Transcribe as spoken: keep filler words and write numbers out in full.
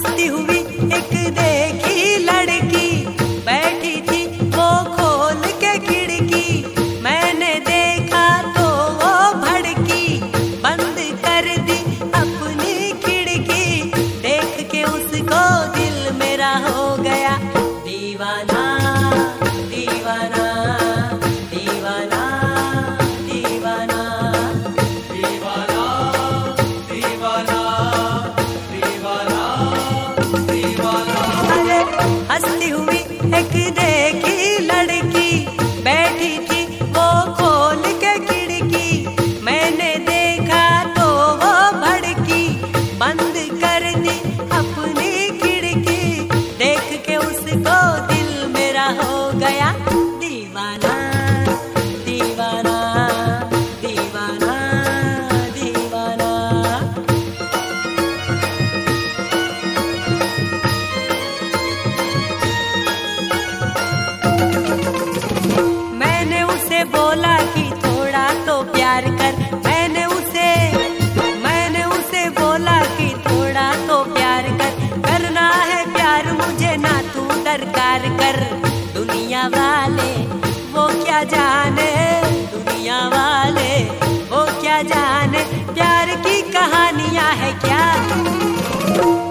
हंसती हुई एक देखी लड़की, बैठी थी वो खोल के खिड़की। मैंने देखा तो वो भड़की, बंद कर दी अपनी खिड़की। देख के उसको दिल मेरा हो गया दीवाना, दीवाना, दीवाना, दीवाना, दीवाना, दीवाना, दीवाना, दीवाना। अरे हंसती हुई एक देखी लड़की, बैठी थी वो खोल के खिड़की। मैंने देखा तो वो भड़की, बंद कर दी अपनी खिड़की। देख के उसको दिल मेरा हो गया दीवाना, दीवाना, दीवाना, दीवाना। मैंने उसे बोला कि थोड़ा तो प्यार कर। मैंने उसे मैंने उसे बोला कि थोड़ा तो प्यार कर। करना है प्यार मुझे ना तू दरकार कर। दुनिया वाले वो क्या जाने, दुनिया वाले वो क्या जाने, प्यार की कहानियां है क्या।